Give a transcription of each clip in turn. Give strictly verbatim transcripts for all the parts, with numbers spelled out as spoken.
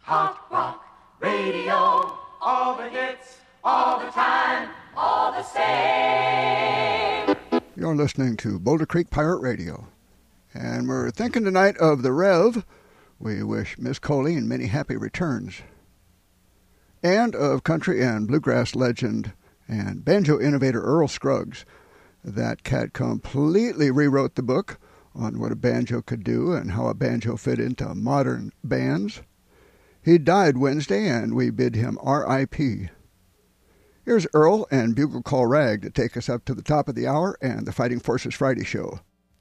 Hot Rock Radio, all the hits, all the time, all the same. You're listening to Boulder Creek Pirate Radio, and we're thinking tonight of the Rev. We wish Miss Colleen many happy returns. And of country and bluegrass legend and banjo innovator Earl Scruggs. That cat completely rewrote the book on what a banjo could do and how a banjo fit into modern bands. He died Wednesday, and we bid him R I P Here's Earl and Bugle Call Rag to take us up to the top of the hour and the Fighting Forces Friday show.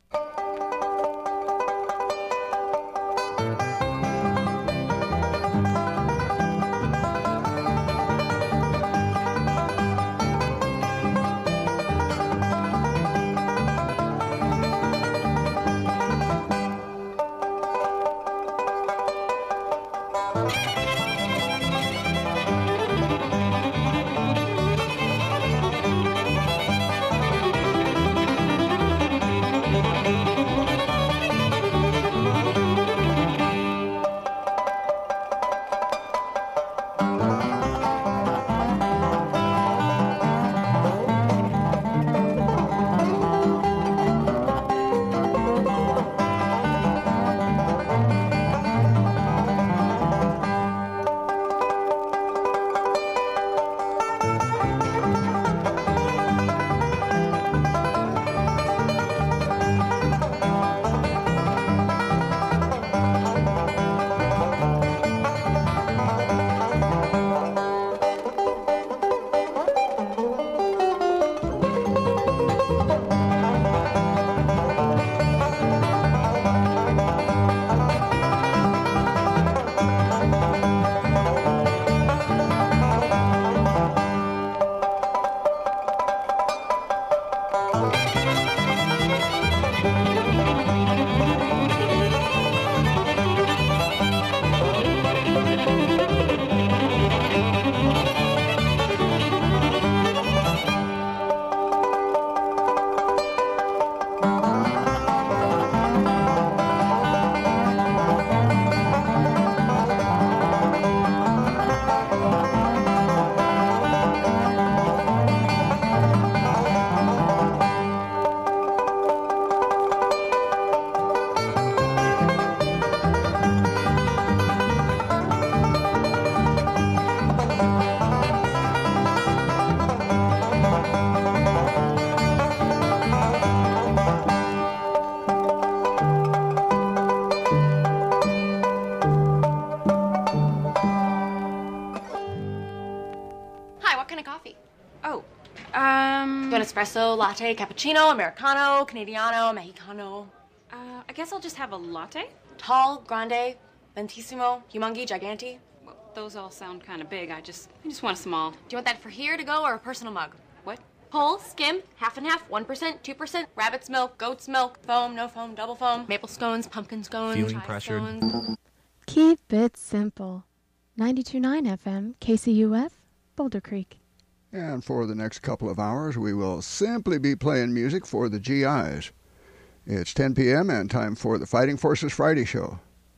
Espresso, latte, cappuccino, americano, canadiano, mexicano. Uh, I guess I'll just have a latte? Tall, grande, ventissimo, humongi, giganti. Well, those all sound kind of big. I just, I just want a small. Do you want that for here to go or a personal mug? What? Whole, skim, half and half, one percent, two percent, rabbit's milk, goat's milk, foam, no foam, double foam, maple scones, pumpkin scones, feeling chai pressured. Scones. Keep it simple. ninety-two point nine F M, K C U F, Boulder Creek. And for the next couple of hours, we will simply be playing music for the G Is. It's ten p.m. and time for the Fighting Forces Friday show.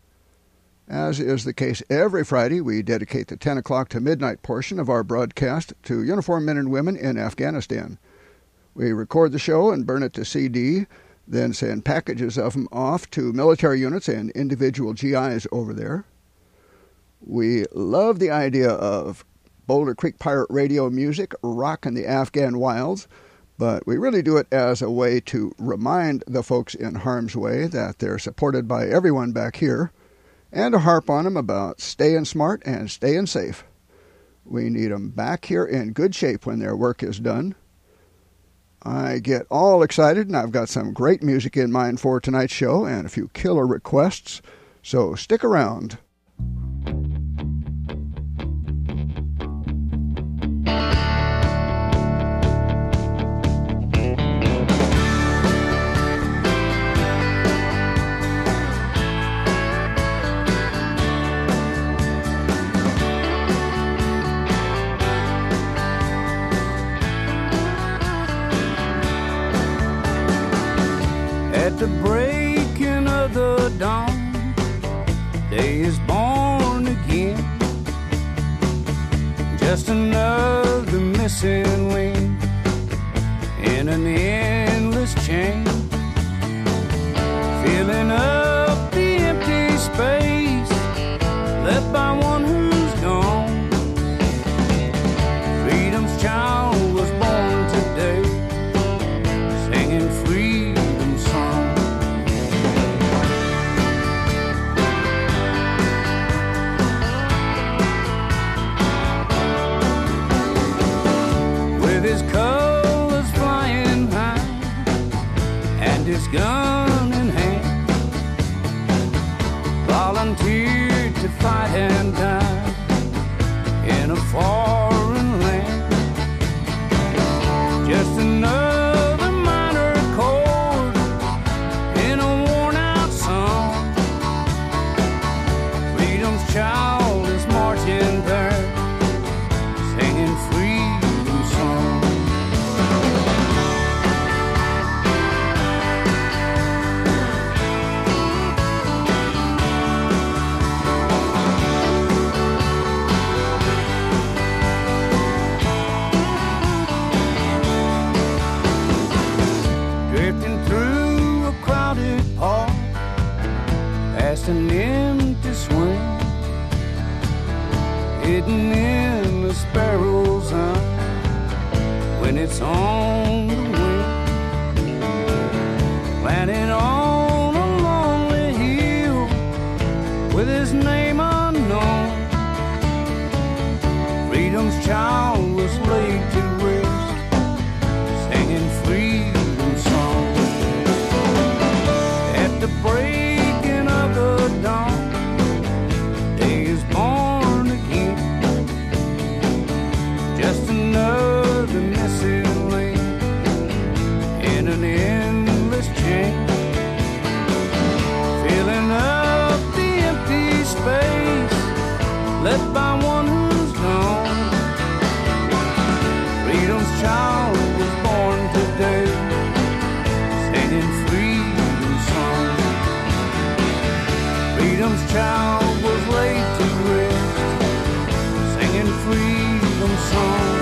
As is the case every Friday, we dedicate the ten o'clock to midnight portion of our broadcast to uniformed men and women in Afghanistan. We record the show and burn it to C D, then send packages of them off to military units and individual G Is over there. We love the idea of Boulder Creek Pirate Radio music rocking the Afghan wilds, but we really do it as a way to remind the folks in harm's way that they're supported by everyone back here, and to harp on them about staying smart and staying safe. We need them back here in good shape when their work is done. I get all excited, and I've got some great music in mind for tonight's show and a few killer requests, so stick around. At the breaking of the dawn, day is just another missing link in an endless chain, filling up the empty space left by one who's gone. Freedom's child was born today, singing freedom song. With his colors flying high and his gun in hand, volunteered to fight and die in a foreign land. Just another minor chord in a worn-out song. Freedom's child is marching there, singing freedom song. Drifting through a crowded park, past an empty swing, hidden in a sparrow's eye when it's on the wing, planted on a lonely hill with his name unknown. Freedom's child was laid to rest, singing freedom song. At the breaking of the dawn, day is born again, just another missing link in an endless chain, filling up the empty space left by one who's gone. Freedom's child was born today, singing freedom song. Freedom's child was laid to rest, singing freedom song.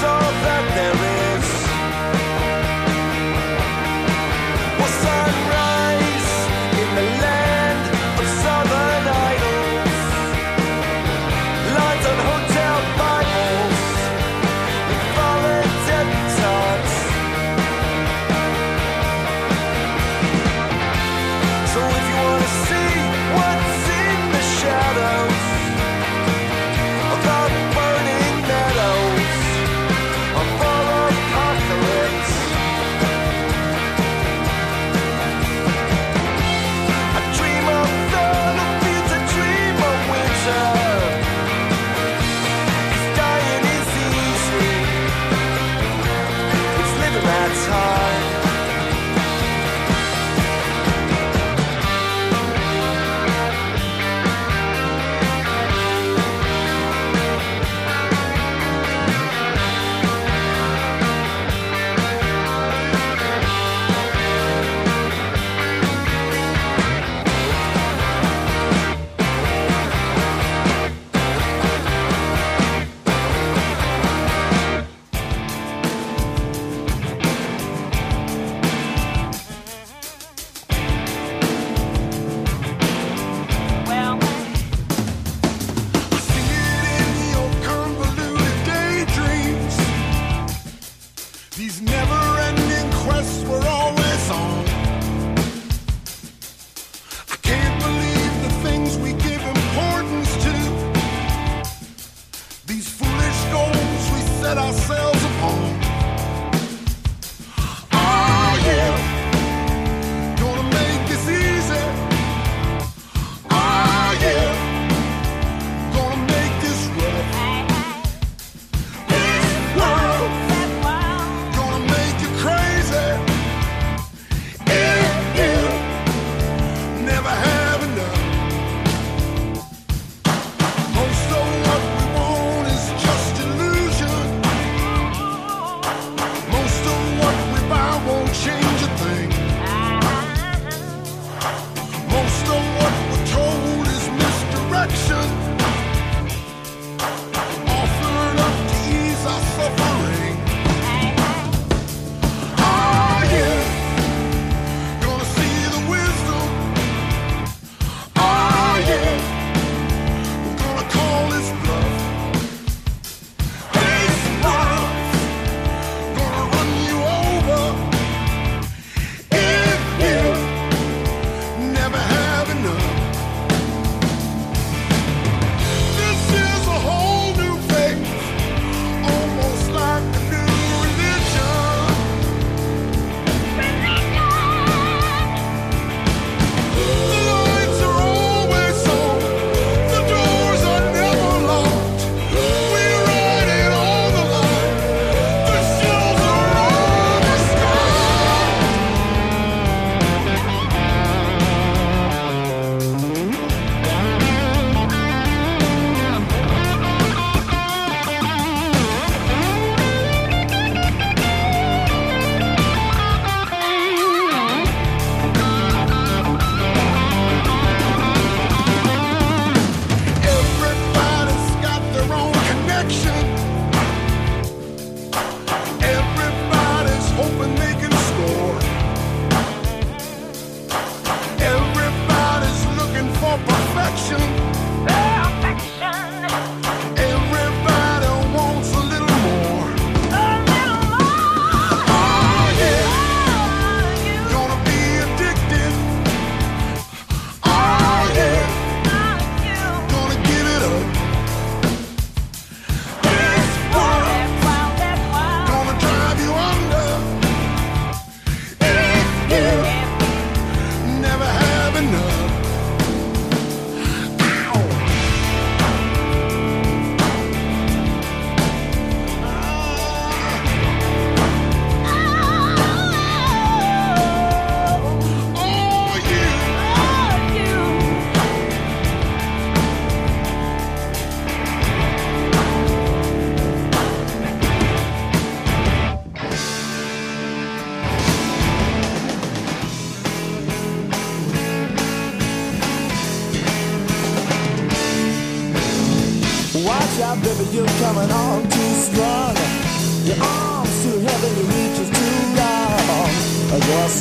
Watch out, baby, you're coming on too strong.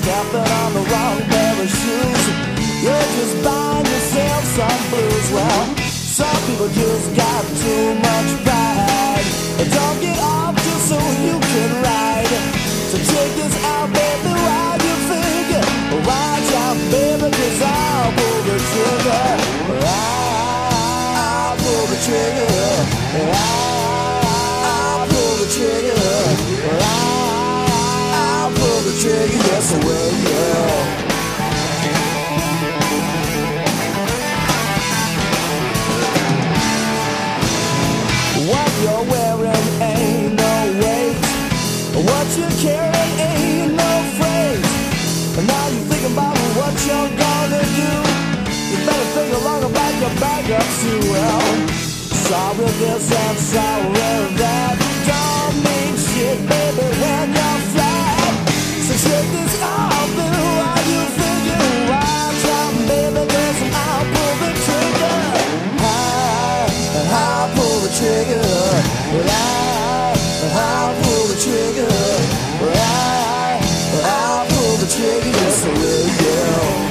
stepping on the wrong pair of shoes. You're just buying yourself some blues. Well, some people just got too much pride. Don't get off just so you can ride. So check this out, baby, while you figure. Watch out, baby, cause I'll pull the trigger. I'll pull the trigger. I'll pull the trigger. I'll pull the trigger, yes I will, yeah. What you're wearing ain't no weight. What you're carrying ain't no freight. And now you're thinking about what you're gonna do. You better think along about your bag up too. Well, sorry this and sorry that don't mean shit, baby, when you're flat. So check this out, baby, while you figure. Watch out, baby, cause I'll pull the trigger. I'll pull the trigger. I'll pull the trigger. I'll pull the trigger, yes I will, yeah.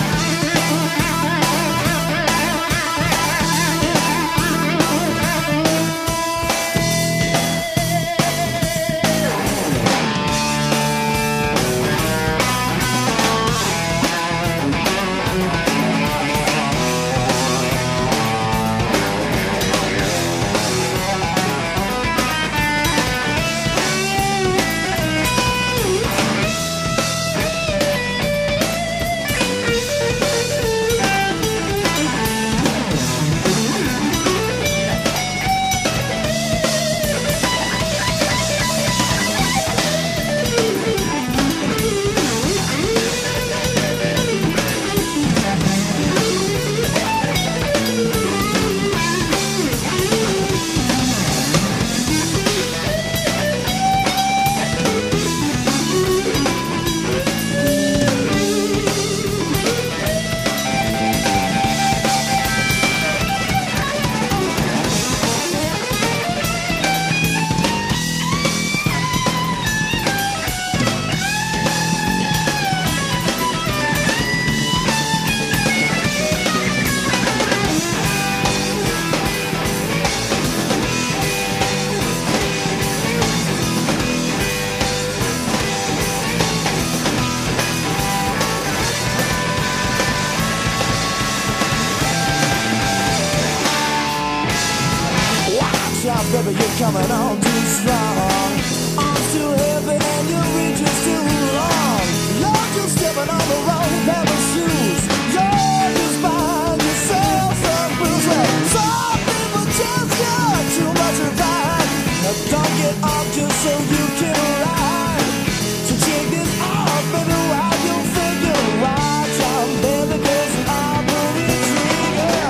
Baby, you're coming on too strong. Arms to heaven and your reach is too long. You're just stepping on the wrong pair of shoes. You're just buying yourself some blues. Some people just got too much to ride. Now don't get off just so you can ride. So check this out, baby, while you figure. Watch out, baby, cause I'll pull the trigger.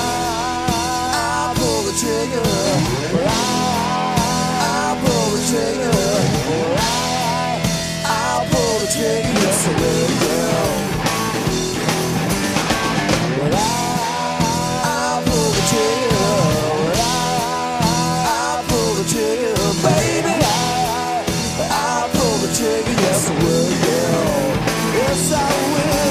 I'll pull the trigger. I'll pull the trigger. I'll pull the trigger, yes I will, girl. I'll pull the trigger. I'll pull the trigger, baby. I'll pull the trigger, yes I will, girl. Yes I will.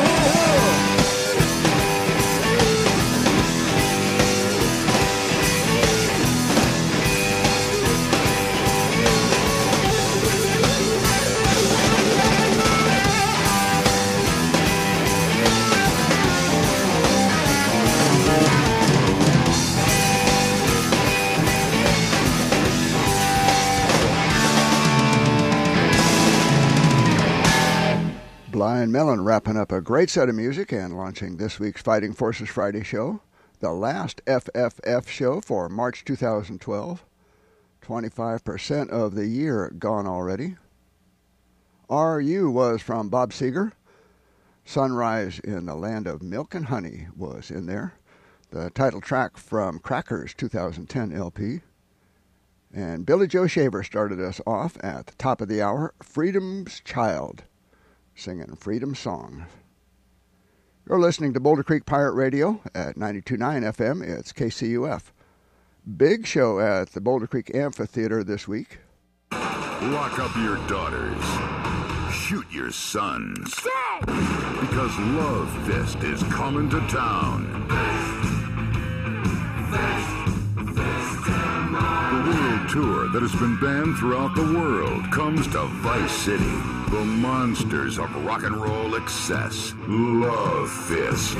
Blind Melon wrapping up a great set of music and launching this week's Fighting Forces Friday show, the last F F F show for March two thousand twelve. twenty-five percent of the year gone already. R U was from Bob Seger. Sunrise in the Land of Milk and Honey was in there. The title track from Crackers' two thousand ten L P. And Billy Joe Shaver started us off at the top of the hour, Freedom's Child, singing Freedom Song. You're listening to Boulder Creek Pirate Radio at ninety-two point nine F M. It's K C U F. Big show at the Boulder Creek Amphitheater this week. Lock up your daughters. shoot your sons. Because Love Fist is coming to town. The world tour that has been banned throughout the world comes to Vice City. The monsters of rock and roll excess. Love Fist.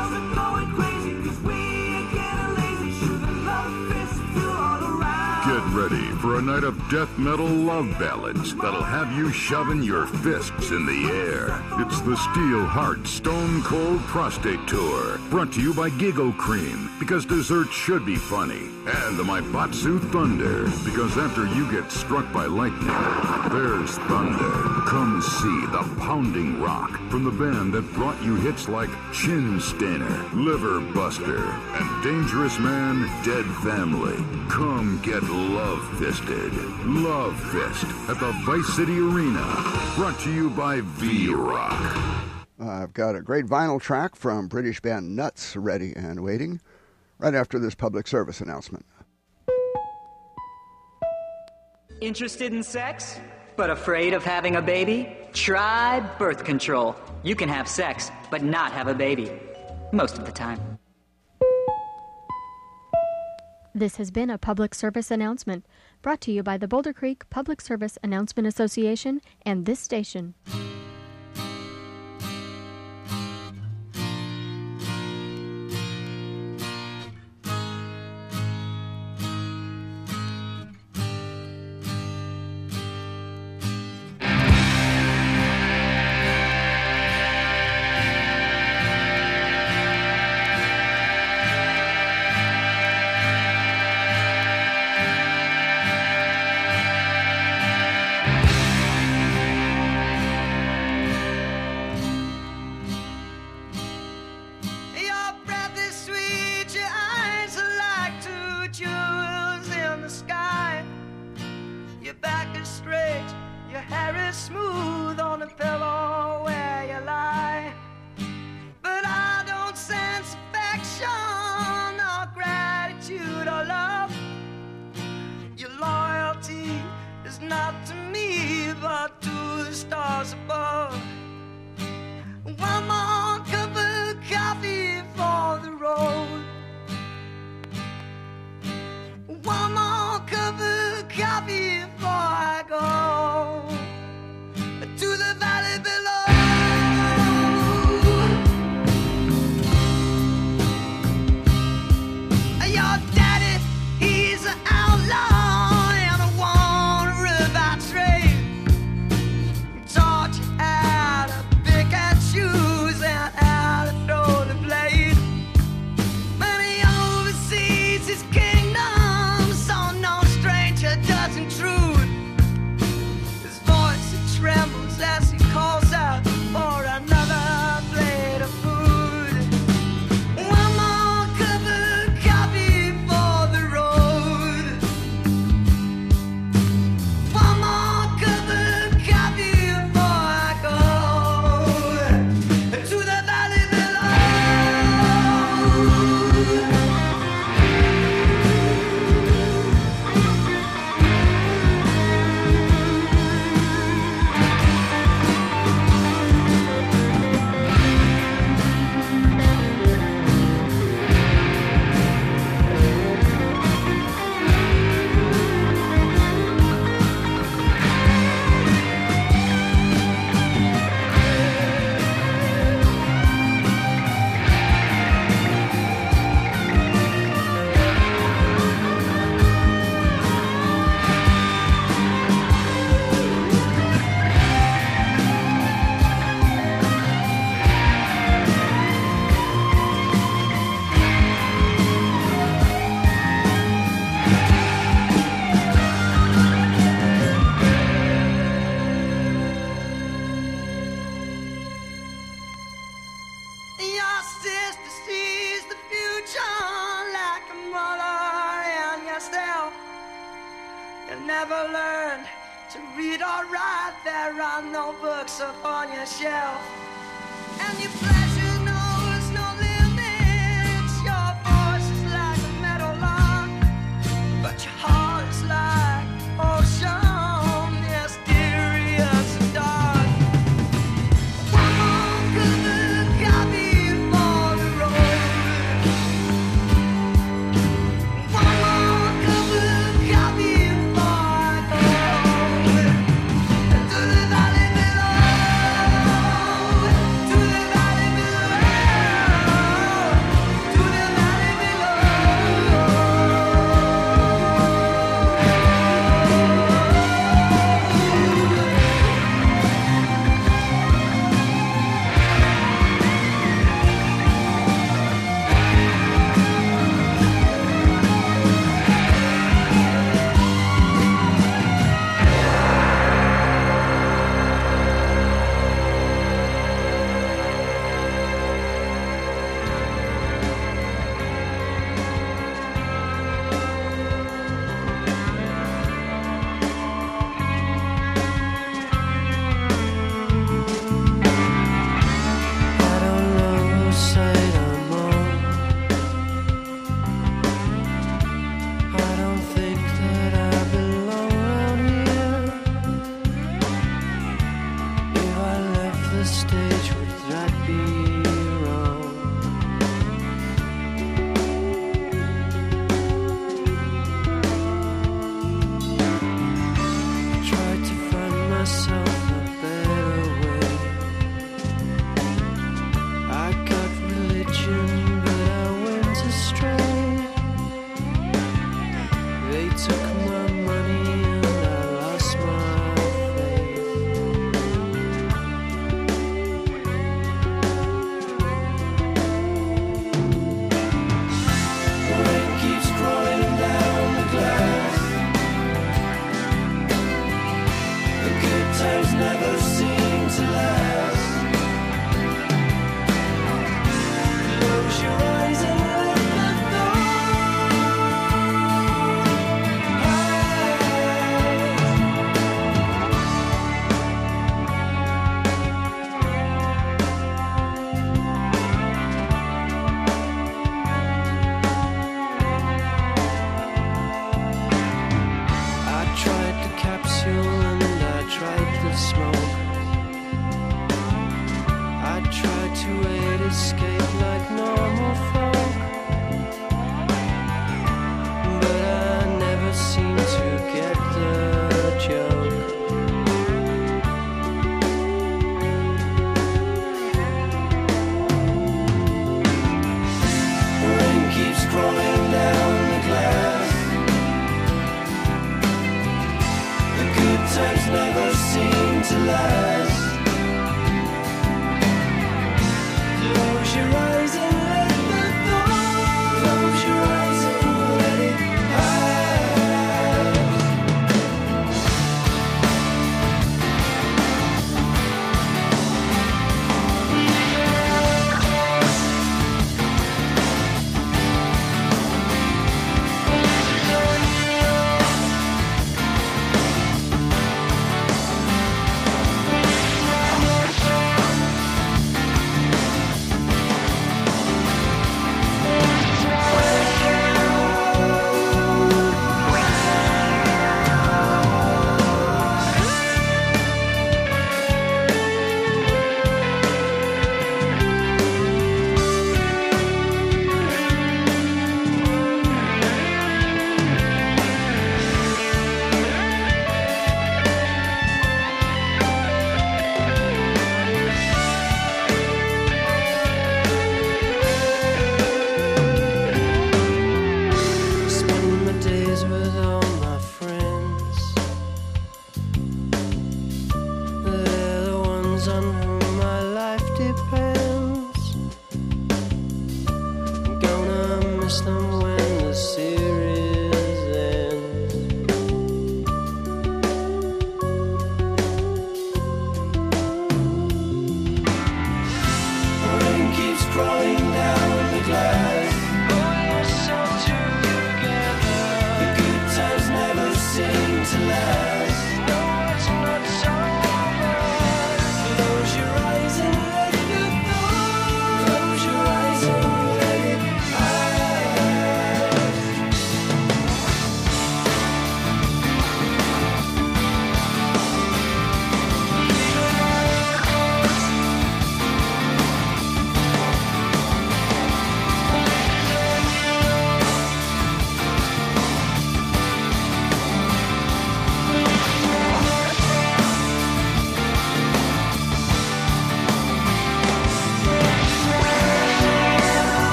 Get ready for a night of death metal love ballads that'll have you shoving your fists in the air. It's the Steel Heart Stone Cold Prostate Tour, brought to you by Giggle Cream, because dessert should be funny, and the Maibatsu Thunder, because after you get struck by lightning, there's thunder. Come see the pounding rock from the band that brought you hits like Chin Stainer, Liver Buster, and Dangerous Man, Dead Family. Come get Love Fisted. Love Fist at the Vice City Arena. Brought to you by V-Rock. I've got a great vinyl track from British band Nuts ready and waiting right after this public service announcement. Interested in sex, but afraid of having a baby? Try birth control. You can have sex, but not have a baby. Most of the time. This has been a public service announcement brought to you by the Boulder Creek Public Service Announcement Association and this station. Ocean, mysterious and dark. times never seem to last. Close your eyes and let the thought I tried the capsule and I tried the smoke.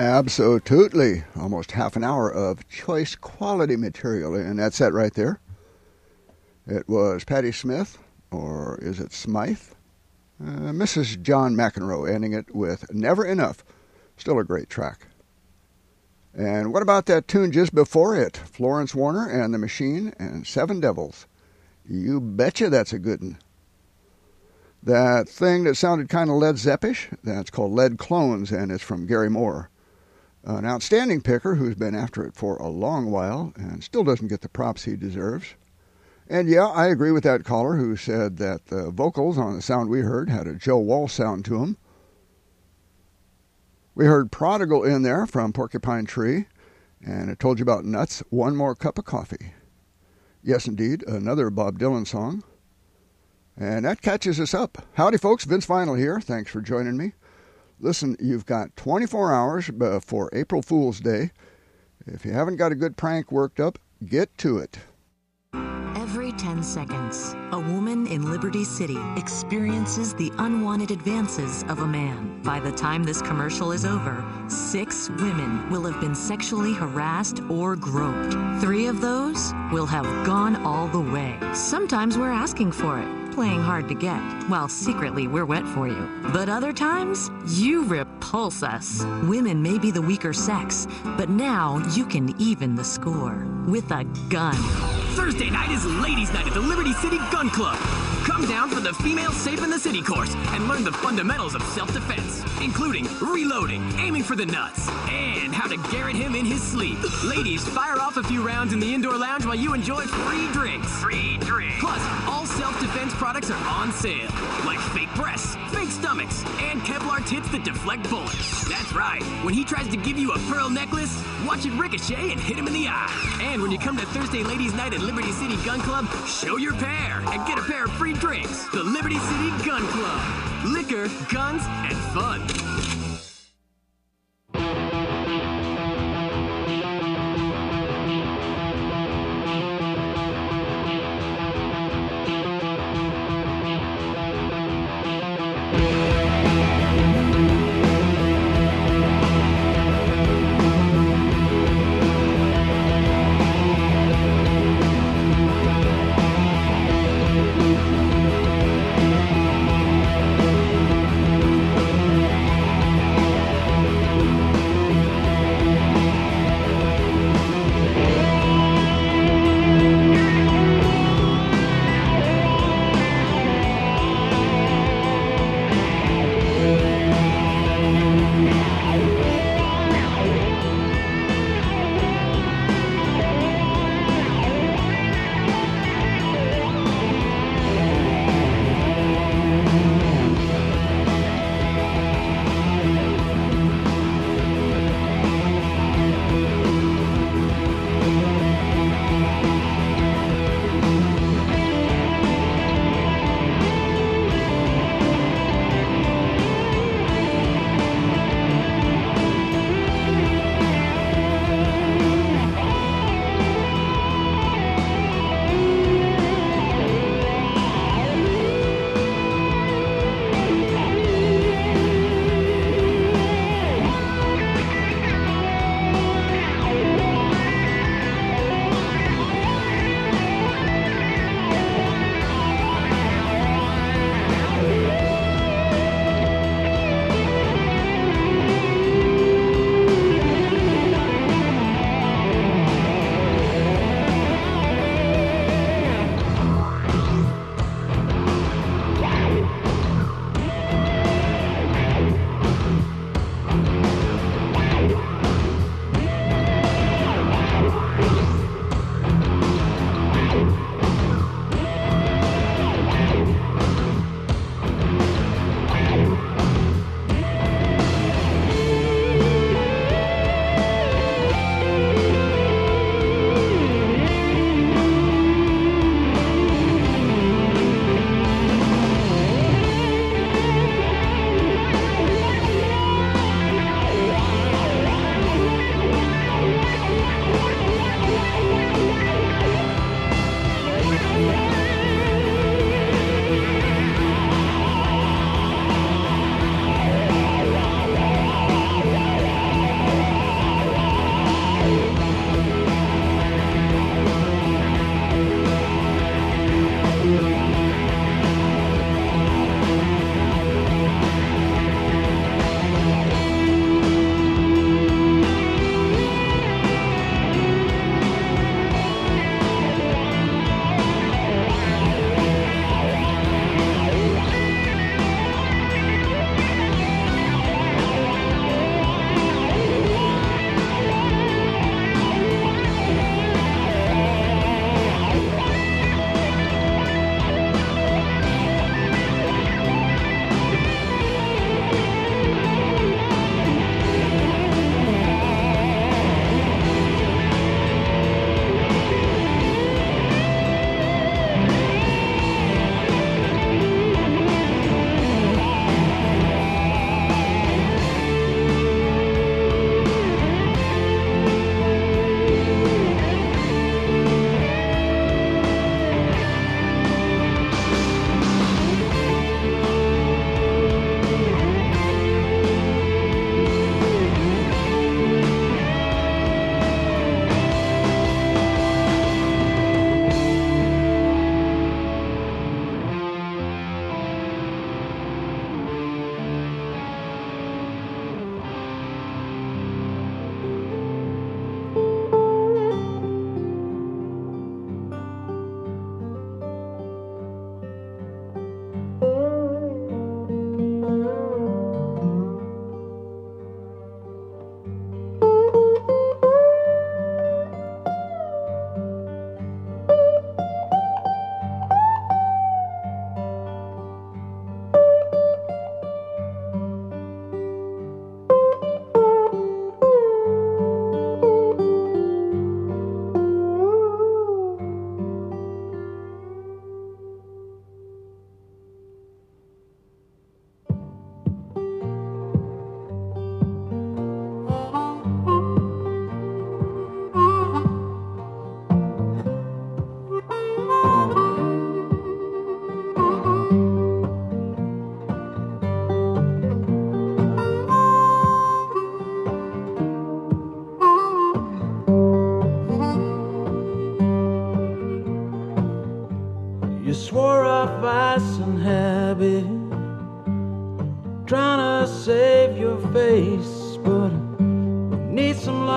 Absolutely. Almost half an hour of choice quality material, and that's that right there. It was Patti Smith, or is it Smythe? Uh, Missus John McEnroe, ending it with Never Enough. Still a great track. And what about that tune just before it? Florence Warner and the Machine and Seven Devils. You betcha that's a good one. That thing that sounded kind of Led Zeppish, that's called Lead Clones, and it's from Gary Moore. An outstanding picker who's been after it for a long while and still doesn't get the props he deserves. And yeah, I agree with that caller who said that the vocals on the sound we heard had a Joe Walsh sound to them. We heard Prodigal in there from Porcupine Tree, and it told you about nuts, One More Cup of Coffee. Yes, indeed, another Bob Dylan song. And that catches us up. Howdy, folks. Vince Vinyl here. Thanks for joining me. Listen, you've got twenty-four hours before April Fool's Day. If you haven't got a good prank worked up, get to it. Every ten seconds, a woman in Liberty City experiences the unwanted advances of a man. By the time this commercial is over, six women will have been sexually harassed or groped. Three of those will have gone all the way. Sometimes we're asking for it, playing hard to get, while secretly we're wet for you. But other times, you repulse us. Women may be the weaker sex, but now you can even the score with a gun. Thursday night is Ladies' Night at the Liberty City Gun Club. Come down for the Female Safe in the City course and learn the fundamentals of self-defense, including reloading, aiming for the nuts, and how to garrot him in his sleep. Ladies, fire off a few rounds in the indoor lounge while you enjoy free drinks. Free drinks. Plus, all self-defense products are on sale, like fake breasts, fake stomachs, and Kevlar tits that deflect bullets. That's right. When he tries to give you a pearl necklace, watch it ricochet and hit him in the eye. And when you come to Thursday Ladies' Night at Liberty City Gun Club, show your pair and get a pair of free drinks. The Liberty City Gun Club. Liquor, guns, and fun.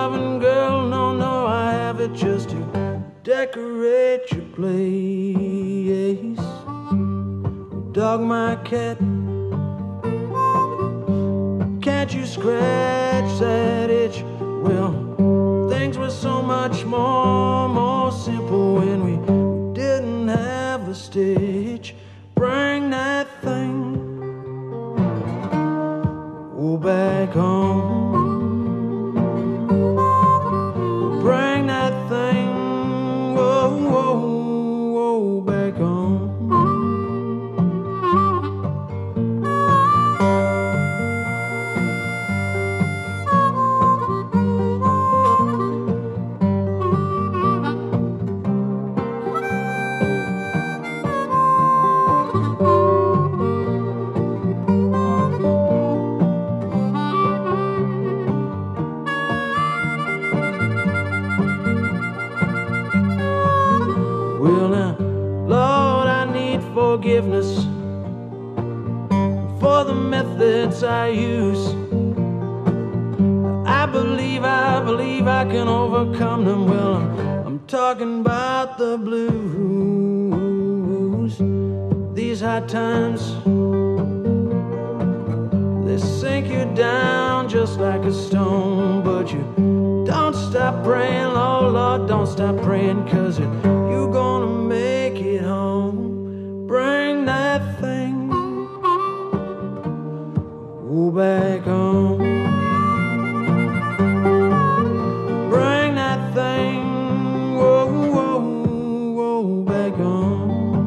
loving girl, no, no, I have it just to decorate your place. Dog, my cat, can't you scratch that itch? Well, things were so much more, more simple when we didn't have a stitch. Bring that thing, oh, back home. Bring that thing, whoa, whoa, whoa, back home. Forgiveness for the methods I use. I believe, I believe I can overcome them. Well, I'm, I'm talking about the blues. These hard times, they sink you down just like a stone. But you don't stop praying, oh Lord, don't stop praying, 'cause it, you're gonna make it home. Bring that thing, oh, back home. Bring that thing, whoa, whoa, whoa, back home.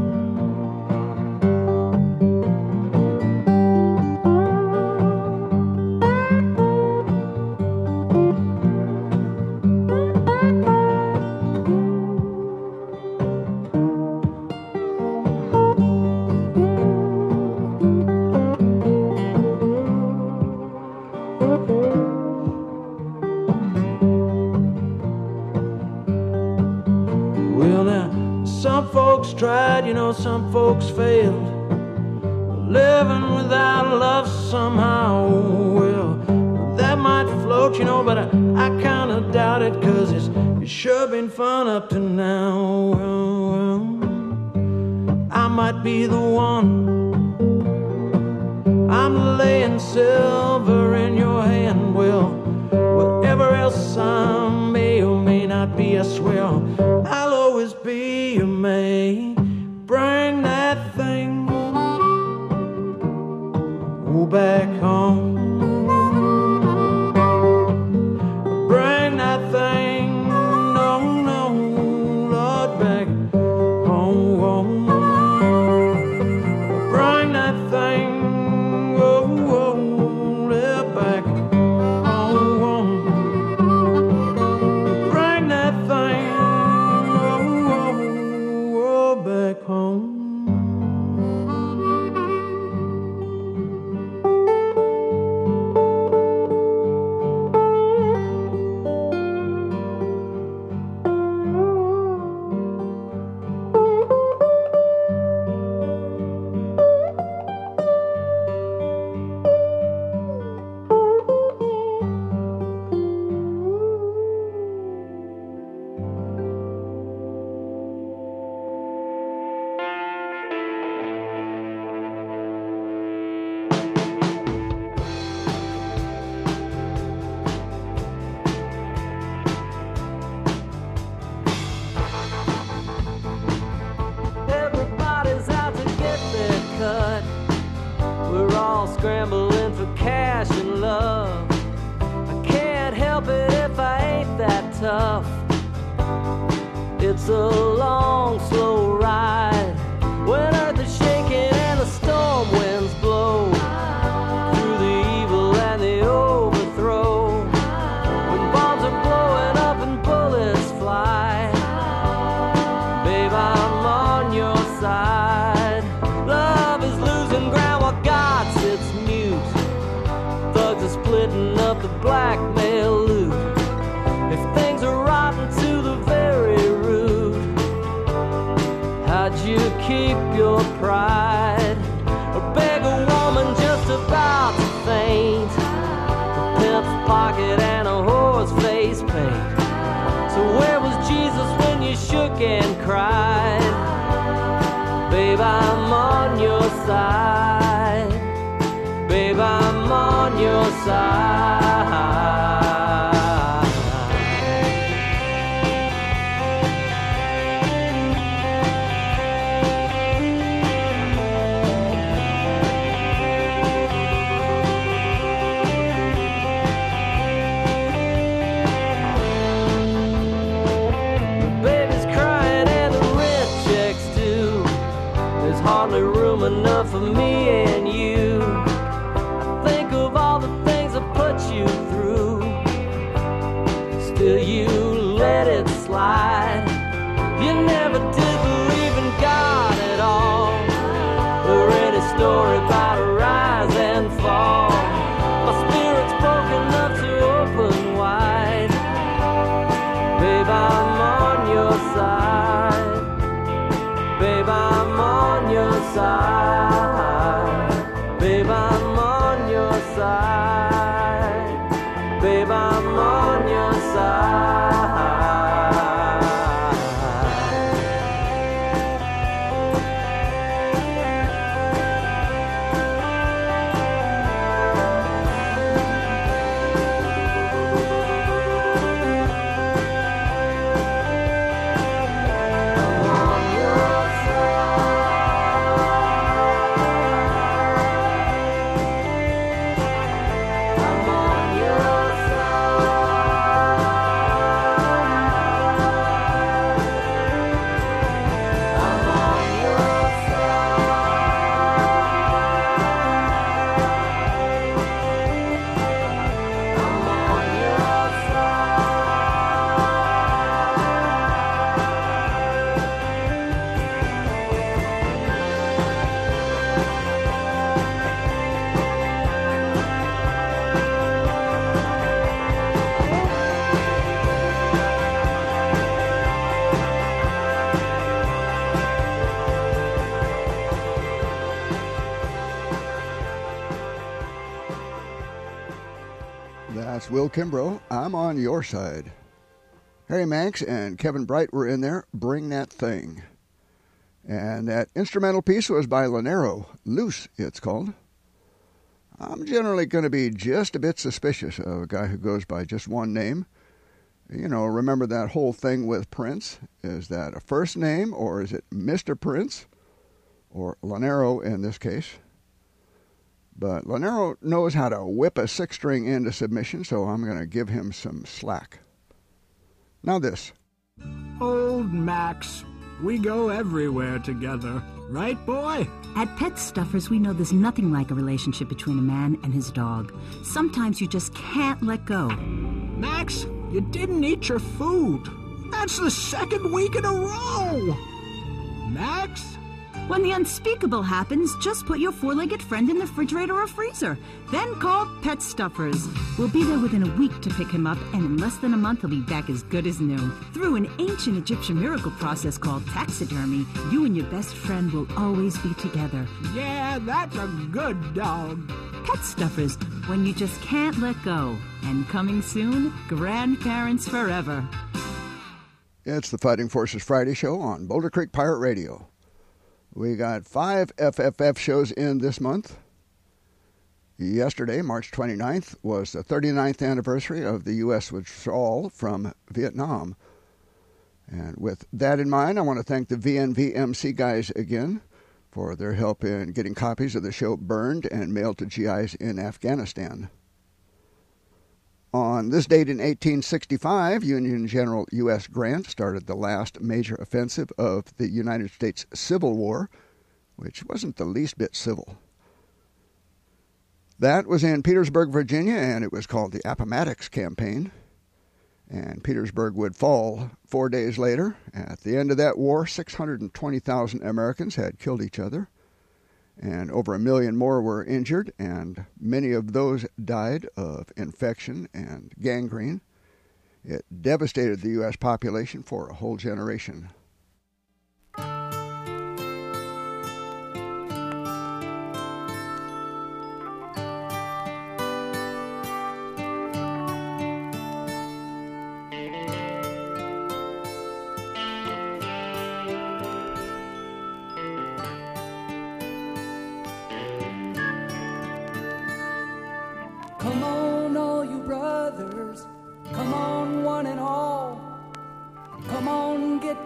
Tried, you know, some folks failed. Living without love somehow, well, that might float, you know, but I, I kinda doubt it, 'cause it's, it's sure been fun up to now. Well, well, I might be the one. I'm laying silver in your hand. Well, whatever else I may or may not be, I swear I'll always be your mate. Bring that thing, oh, back home. Bring that thing, no, no, Lord, back home, home. Bring that thing, oh, oh, yeah, back home, home. Bring that thing, oh, oh, oh, back home. Scrambling for cash and love. I can't help it if I ain't that tough. It's a long, slow ride when earth is shaking and the storm winds blow through the evil and the overthrow. When bombs are blowing up and bullets fly, babe, I'm on your side. Love is losing ground while God sits mute. Thugs are splitting up the blackmail loot. If things are rotten to the very root, how'd you keep your pride? Or beg a woman just about to faint, a pimp's pocket and a whore's face paint. and cried. Babe, I'm on your side. Babe, I'm on your side. Hardly room enough for me and you. I think of all the things I put you through. Still you let it slide. You never did believe in God at all, or any story about a rise and fall. My spirit's broken enough to open wide. Babe, I'm on your side. Babe, I'm on your side. Babe, I'm on your side. Babe, I'm on your side. That's Will Kimbrough, I'm on your side. Harry Manx and Kevin Bright were in there, Bring That Thing. And that instrumental piece was by Lanero, Loose, it's called. I'm generally going to be just a bit suspicious of a guy who goes by just one name. You know, remember that whole thing with Prince? Is that a first name, or is it Mister Prince? Or Lanero in this case. But Lanero knows how to whip a six-string into submission, so I'm going to give him some slack. Now this. Old Max, we go everywhere together, right, boy? At Pet Stuffers, we know there's nothing like a relationship between a man and his dog. Sometimes you just can't let go. Max, you didn't eat your food. That's the second week in a row. Max? When the unspeakable happens, just put your four-legged friend in the refrigerator or freezer. Then call Pet Stuffers. We'll be there within a week to pick him up, and in less than a month he'll be back as good as new. Through an ancient Egyptian miracle process called taxidermy, you and your best friend will always be together. Yeah, that's a good dog. Pet Stuffers, when you just can't let go. And coming soon, grandparents forever. It's the Fighting Forces Friday show on Boulder Creek Pirate Radio. We got five F F F shows in this month. Yesterday, March twenty-ninth, was the thirty-ninth anniversary of the U S withdrawal from Vietnam. And with that in mind, I want to thank the V N V M C guys again for their help in getting copies of the show burned and mailed to G Is in Afghanistan. On this date in eighteen sixty-five, Union General U S Grant started the last major offensive of the United States Civil War, which wasn't the least bit civil. That was in Petersburg, Virginia, and it was called the Appomattox Campaign. And Petersburg would fall four days later. At the end of that war, six hundred twenty thousand Americans had killed each other, and over a million more were injured, and many of those died of infection and gangrene. It devastated the U S population for a whole generation.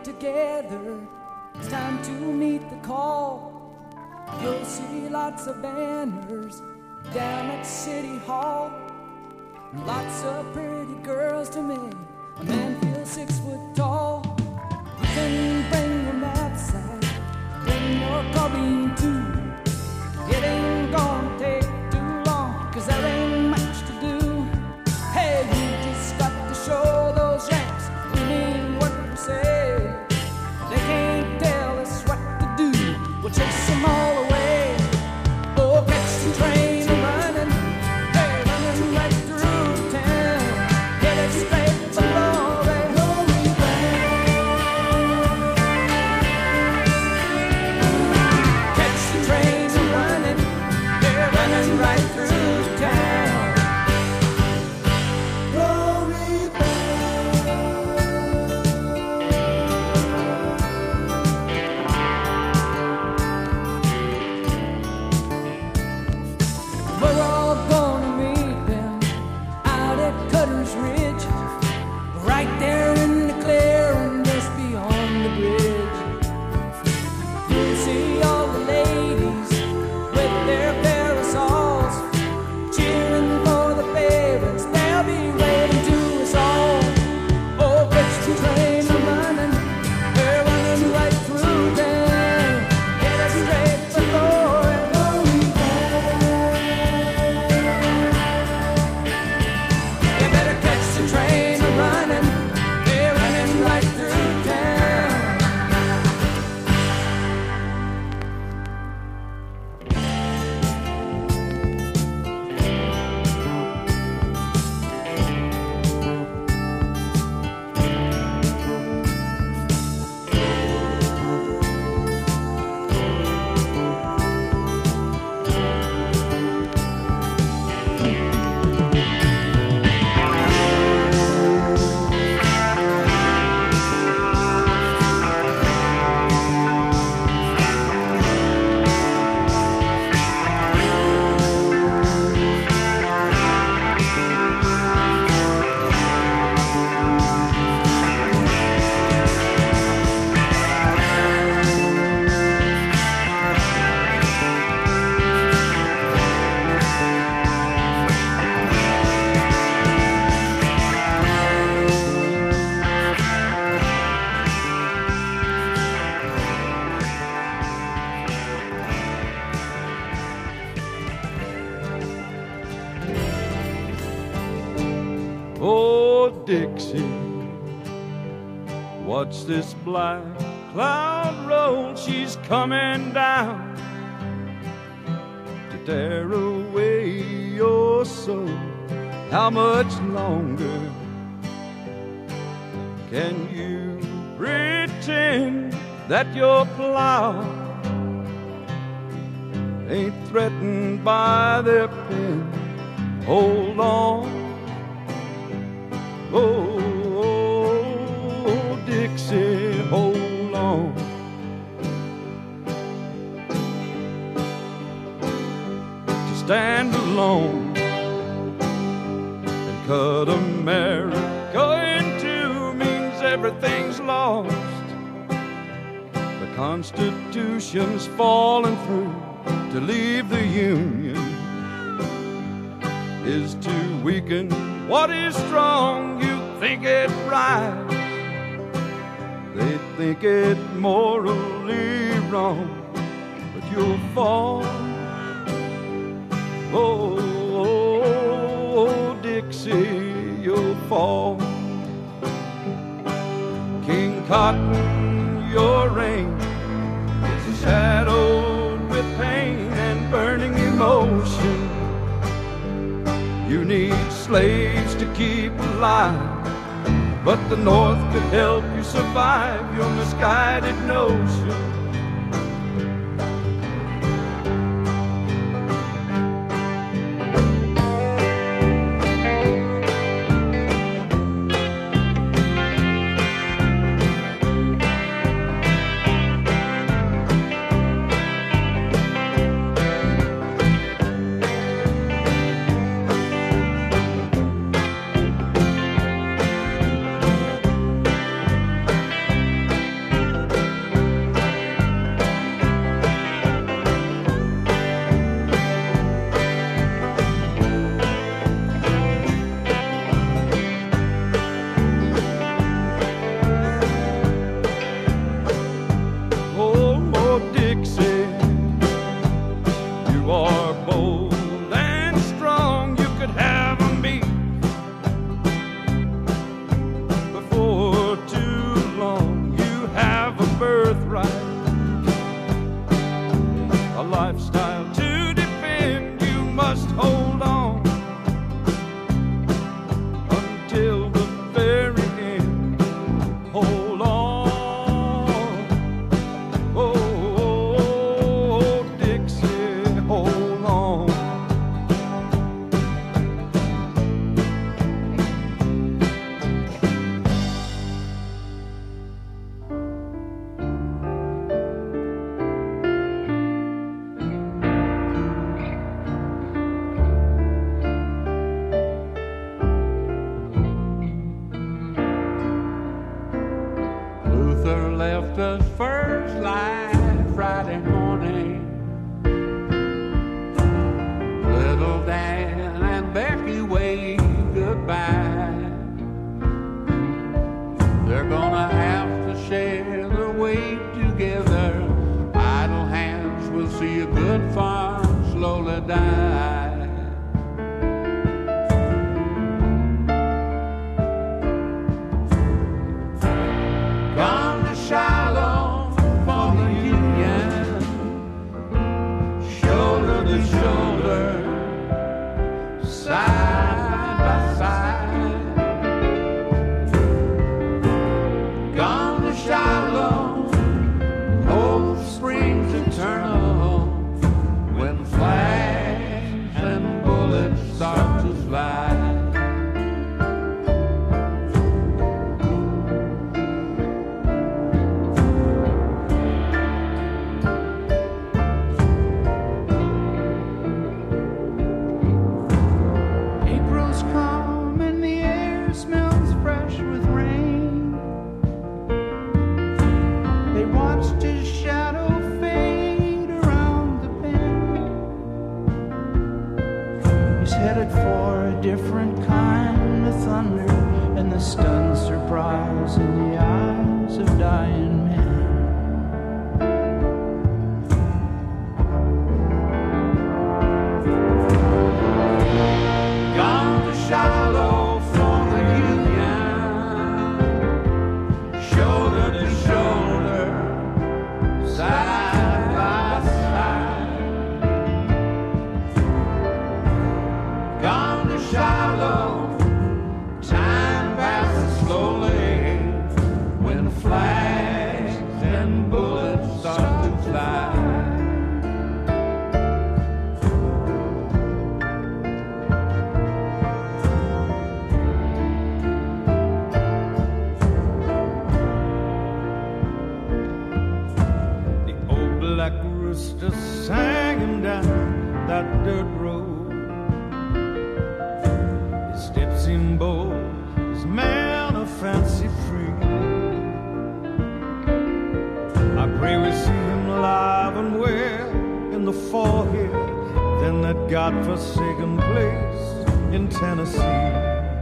together. It's time to meet the call. You'll see lots of banners down at City Hall. Lots of pretty girls to make a man feel six foot tall. You can bring your knapsack, bring your clubbing too. It ain't gonna take too long, cause there ain't much to do. Hey, you just got to show those Yanks we mean what we say. They can't tell us what to do, we'll chase them all away. Oh, catch the train running, hey, running right through town. Get it straight for glory. Catch the train running, they're running right through town. Glory We're all gonna meet them out at Cutter's Ridge, right there in the clearing just beyond the bridge. You'll see all the ladies with their parasols cheering for the favorites. They'll be waving to us all. Oh, catch the train a running, they're running right through town. Get us straight for glory. You better catch the train a running, they're running right through town. Oh, Dixie, watch this black cloud roll. She's coming down to tear away your soul. How much longer can you pretend that your plow ain't threatened by their pen? Hold on. Oh, oh, Dixie, hold on. To stand alone and cut America in two means everything's lost. The Constitution's falling through. To leave the Union is to weaken what is strong. You think it right, they think it morally wrong, but you'll fall. Oh, oh, oh, Dixie, you'll fall. King Cotton, your reign is shadowed with pain and burning emotion. You need slaves to keep alive, but the North could help you survive your misguided notion. left us first light Friday morning. Little Dan and Becky wave goodbye. They're gonna have to share their weight together. Idle hands will see a good farm slowly die. Gone to Shiloh for the Union, shoulder to shoulder, side by side. Gone to Shiloh, hope springs eternal when flags and bullets start to fly. Different kind of thunder and the stunned surprise in the eyes of dying men. Gone to Shiloh for the Union, shoulder to shoulder, side by side. Gone to Shiloh, time passes slowly when flags and bullets start to fly. The old black rooster sang him down that dirt road. Steps bold, his man of fancy free. I pray we see him alive and well in the forehead, then that God-forsaken place in Tennessee.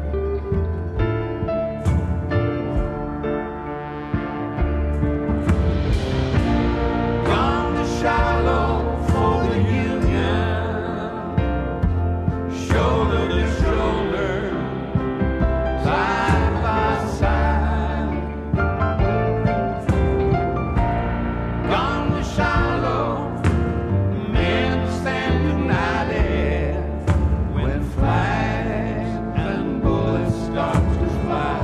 Gone to Shiloh for the Union, shoulder to shoulder, side by side. Gone to Shiloh, men stand united when flags and bullets start to fly.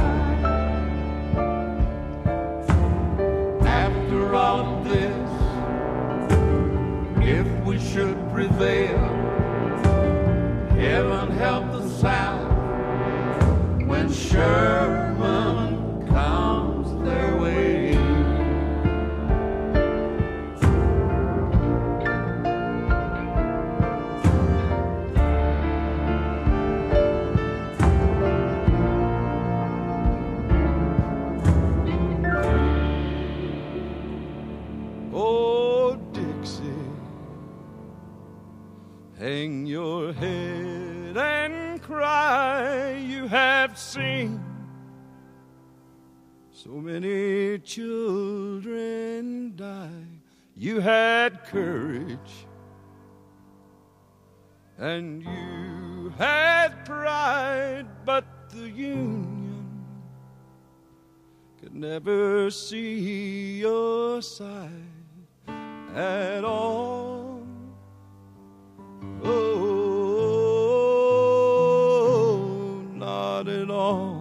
After all of this, if we should prevail, heaven help the South when Sherman comes their way. Oh, Dixie, hang your head and cry. You have seen so many children die. You had courage and you had pride, but the Union could never see your side at all. Oh, not at all.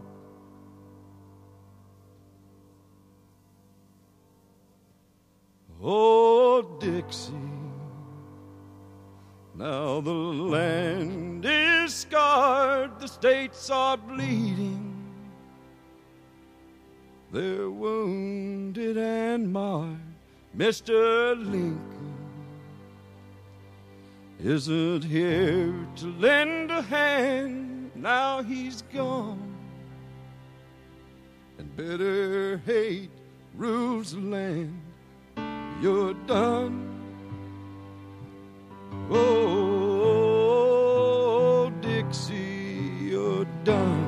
Oh, Dixie, now the land is scarred, the states are bleeding, they're wounded and marred. Mister Lincoln isn't here to lend a hand, now he's gone, and bitter hate rules the land. You're done. Oh, Dixie, you're done.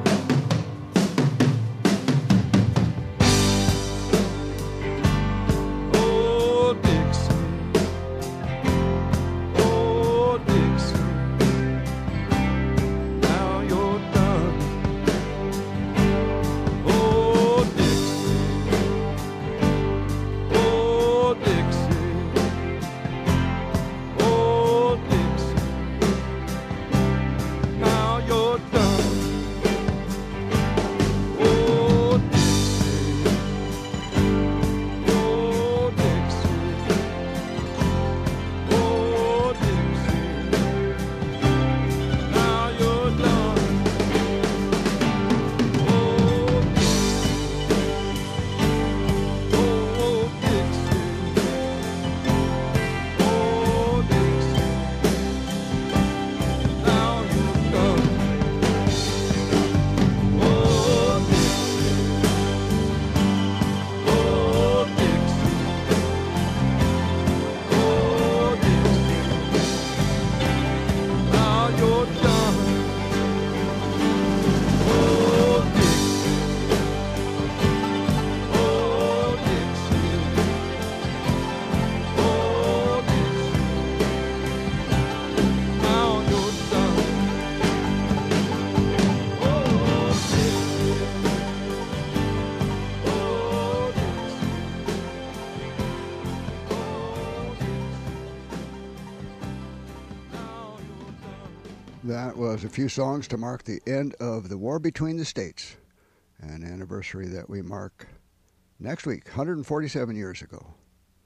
That was a few songs to mark the end of the war between the states, an anniversary that we mark next week, one hundred forty-seven years ago.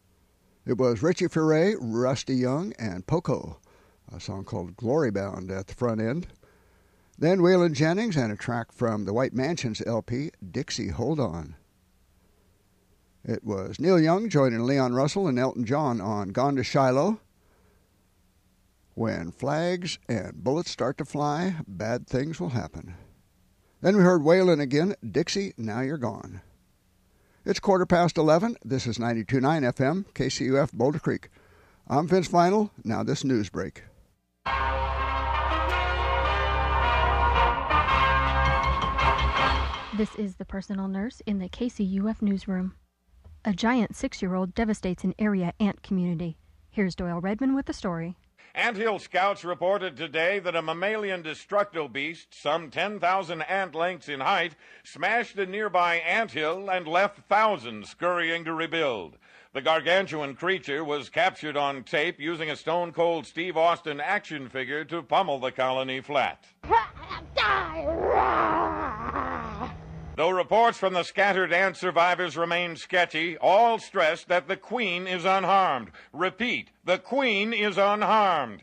It was Richie Furay, Rusty Young, and Poco, a song called Glory Bound at the front end. Then Waylon Jennings and a track from the White Mansions L P, Dixie, Hold On. It was Neil Young joining Leon Russell and Elton John on Gone to Shiloh. When flags and bullets start to fly, bad things will happen. Then we heard Waylon again, Dixie, Now You're Gone. It's quarter past eleven. This is ninety-two point nine F M, K C U F, Boulder Creek. I'm Vince Final. Now this news break. This is the personal nurse in the K C U F newsroom. A giant six-year-old devastates an area ant community. Here's Doyle Redman with the story. Anthill scouts reported today that a mammalian destructo beast, some ten thousand ant lengths in height, smashed a nearby anthill and left thousands scurrying to rebuild. The gargantuan creature was captured on tape using a stone-cold Steve Austin action figure to pummel the colony flat. Though reports from the scattered ant survivors remain sketchy, all stress that the Queen is unharmed. Repeat, the Queen is unharmed.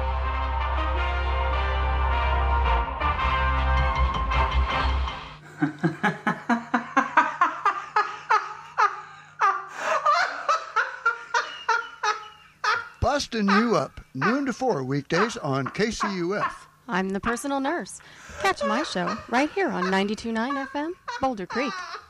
Busting you up, noon to four weekdays on K C U F. I'm the personal nurse. Catch my show right here on ninety-two point nine F M, Boulder Creek.